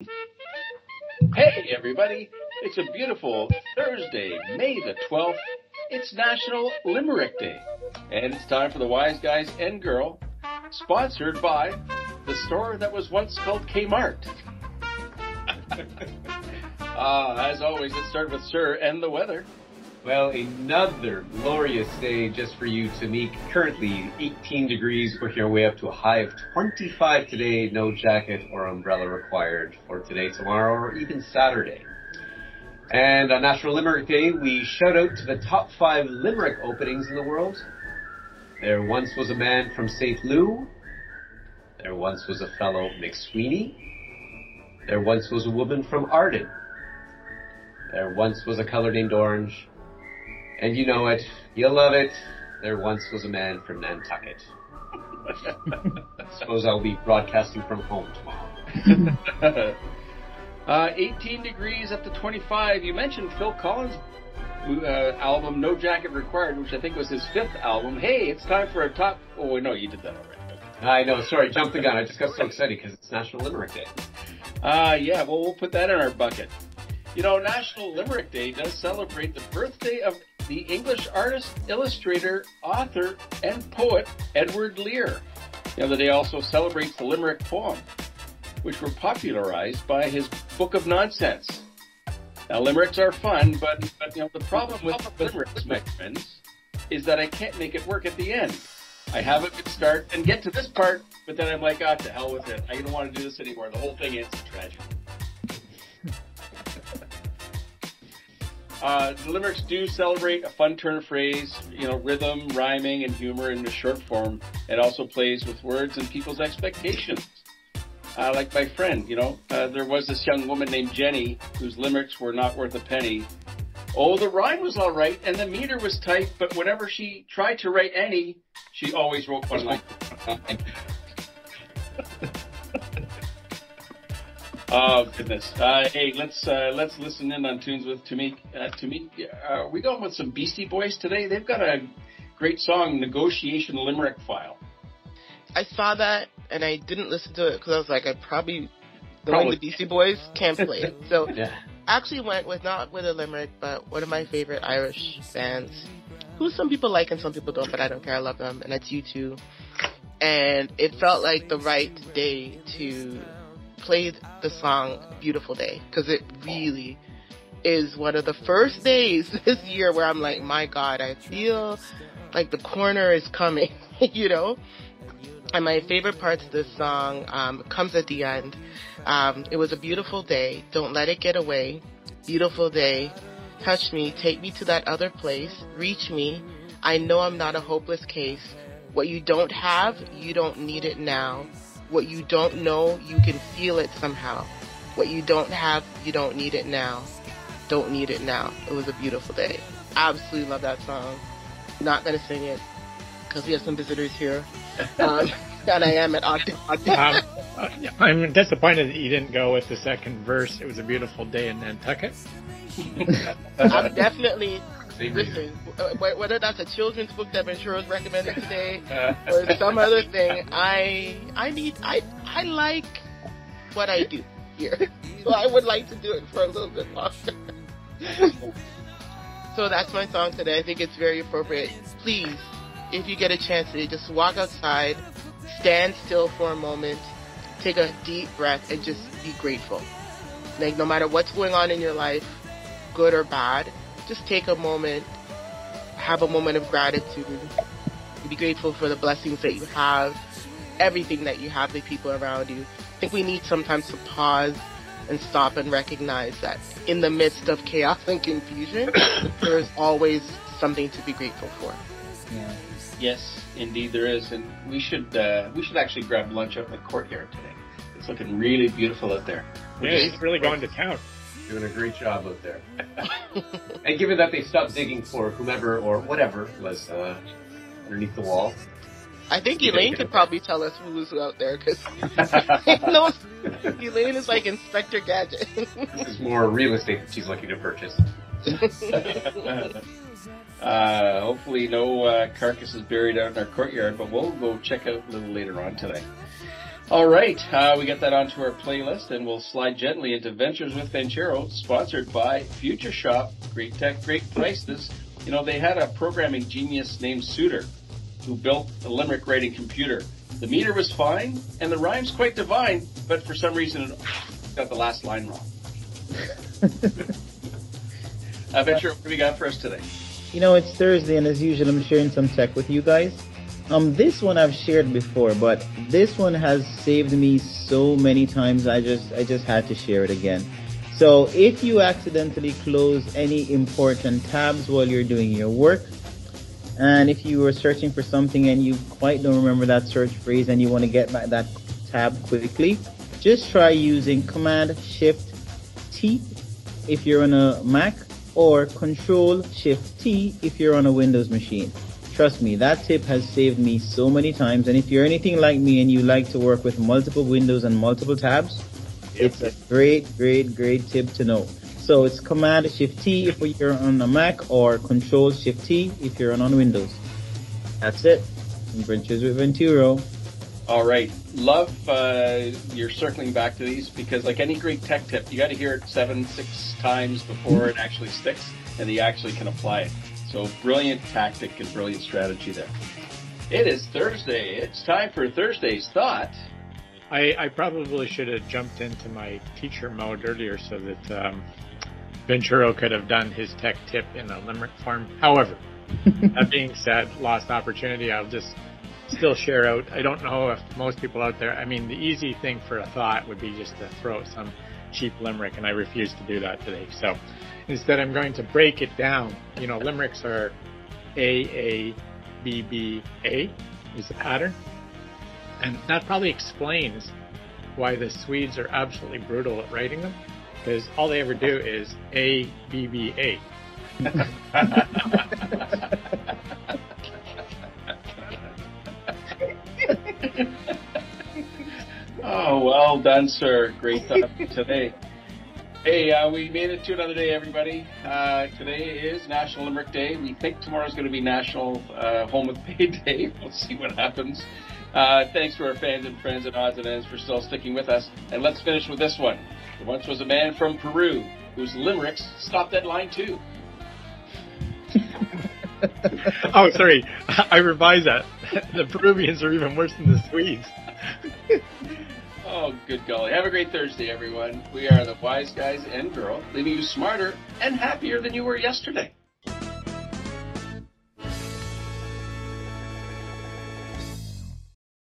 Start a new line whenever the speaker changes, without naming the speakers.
Hey, everybody. It's a beautiful Thursday, May the 12th. It's National Limerick Day. And it's time for the Wise Guys and Girl, sponsored by the store that was once called Kmart. As always, let's start with Sir and the weather.
Well, another glorious day just for you to meet. Currently 18 degrees, working our way up to a high of 25 today. No jacket or umbrella required for today, tomorrow, or even Saturday. And on National Limerick Day, we shout out to the top 5 limerick openings in the world. There once was a man from St. Lou. There once was a fellow McSweeney. There once was a woman from Arden. There once was a color named orange. And you know it, you'll love it. There once was a man from Nantucket. Suppose I'll be broadcasting from home tomorrow.
18 degrees up to 25. You mentioned Phil Collins' album, No Jacket Required, which I think was his 5th album. Hey, it's time for a top... Oh, no, you did that already.
I know, sorry, jumped the gun. I just got so excited because it's National Limerick Day.
Yeah, well, we'll put that in our bucket. You know, National Limerick Day does celebrate the birthday of the English artist, illustrator, author, and poet Edward Lear. You know, the day also celebrates the Limerick poem, which were popularized by his Book of Nonsense. Now, limericks are fun, but you know, the problem with limericks, my friends, is that I can't make it work at the end. I have a good start and get to this part, but then I'm like, to hell with it. I don't want to do this anymore. The whole thing ends in tragedy. The limericks do celebrate a fun turn of phrase, you know, rhythm, rhyming, and humor in the short form. It also plays with words and people's expectations. Like my friend, you know, there was this young woman named Jenny whose limericks were not worth a penny. Oh, the rhyme was all right and the meter was tight, but whenever she tried to write any, she always wrote one line. Oh goodness! Hey, let's listen in on tunes with Tamik. Tamik, we going with some Beastie Boys today? They've got a great song, "Negotiation Limerick File."
I saw that and I didn't listen to it because I was like, knowing the Beastie Boys can't play it. So
Yeah.
I actually went not with a limerick, but one of my favorite Irish bands, who some people like and some people don't, but I don't care. I love them, and that's U2. And it felt like the right day to play the song "Beautiful Day" because it really is one of the first days this year where I'm like, my God, I feel like the corner is coming, you know? And my favorite parts of this song comes at the end. It was a beautiful day. Don't let it get away. Beautiful day. Touch me. Take me to that other place. Reach me. I know I'm not a hopeless case. What you don't have, you don't need it now. What you don't know, you can feel it somehow. What you don't have, you don't need it now. Don't need it now. It was a beautiful day. Absolutely love that song. Not gonna sing it because we have some visitors here. And I am at Ogden.
I'm disappointed that you didn't go with the second verse. It was a beautiful day in Nantucket.
I'm definitely, listen, whether that's a children's book that Ventura was recommended today or some other thing, I like what I do here. So I would like to do it for a little bit longer. So that's my song today. I think it's very appropriate. Please, if you get a chance to just walk outside, stand still for a moment, take a deep breath, and just be grateful. Like, no matter what's going on in your life, good or bad, just take a moment, have a moment of gratitude, be grateful for the blessings that you have, everything that you have, the people around you. I think we need sometimes to pause and stop and recognize that in the midst of chaos and confusion, there is always something to be grateful for.
Yeah. Yes, indeed there is, and we should actually grab lunch up in the courtyard today. It's looking really beautiful out there.
Yeah, he's really going to town.
Doing a great job out there. And given that they stopped digging for whomever or whatever was underneath the wall.
I think Elaine could probably tell us who's out there, because Elaine is like Inspector Gadget.
This is more real estate that she's looking to purchase.
Hopefully no carcass is buried out in our courtyard, but we'll go check out a little later on today. All right, we get that onto our playlist, and we'll slide gently into Ventures with Venchero, sponsored by Future Shop. Great tech, great prices. You know, they had a programming genius named Suter who built a limerick writing computer. The meter was fine, and the rhyme's quite divine, but for some reason it got the last line wrong. Venture, what do we got for us today?
You know, it's Thursday, and as usual, I'm sharing some tech with you guys. This one I've shared before, but this one has saved me so many times. I just had to share it again. So if you accidentally close any important tabs while you're doing your work, and if you were searching for something and you quite don't remember that search phrase and you want to get back that tab quickly, just try using Command-Shift-T if you're on a Mac, or Control-Shift-T if you're on a Windows machine. Trust me, that tip has saved me so many times. And if you're anything like me and you like to work with multiple windows and multiple tabs, it's a great tip to know. So it's Command-Shift-T if you're on a Mac, or Control-Shift-T if you're on Windows. That's it. Ventures with Venturo.
All right. Love you're circling back to these, because like any great tech tip, you got to hear it 6 times before it actually sticks and you actually can apply it. So brilliant tactic and brilliant strategy there. It is Thursday. It's time for Thursday's Thought.
I probably should have jumped into my teacher mode earlier so that Venturo could have done his tech tip in a limerick form. However, that being said, lost opportunity. I'll just still share out. I don't know if most people out there, I mean, the easy thing for a thought would be just to throw some cheap limerick, and I refuse to do that today. So instead, I'm going to break it down. You know, limericks are A, B, B, A is the pattern. And that probably explains why the Swedes are absolutely brutal at writing them, because all they ever do is A, B, B, A.
Oh, well done, sir. Great thought today. Hey, we made it to another day, everybody. Today is National Limerick Day. We think tomorrow's going to be National Home with Pay Day. We'll see what happens. Thanks to our fans and friends at Odds and Ends for still sticking with us. And let's finish with this one. There once was a man from Peru whose limericks stopped at line 2.
Oh, sorry. I revised that. The Peruvians are even worse than the Swedes.
Oh, good golly. Have a great Thursday, everyone. We are the Wise Guys and Girl, leaving you smarter and happier than you were yesterday.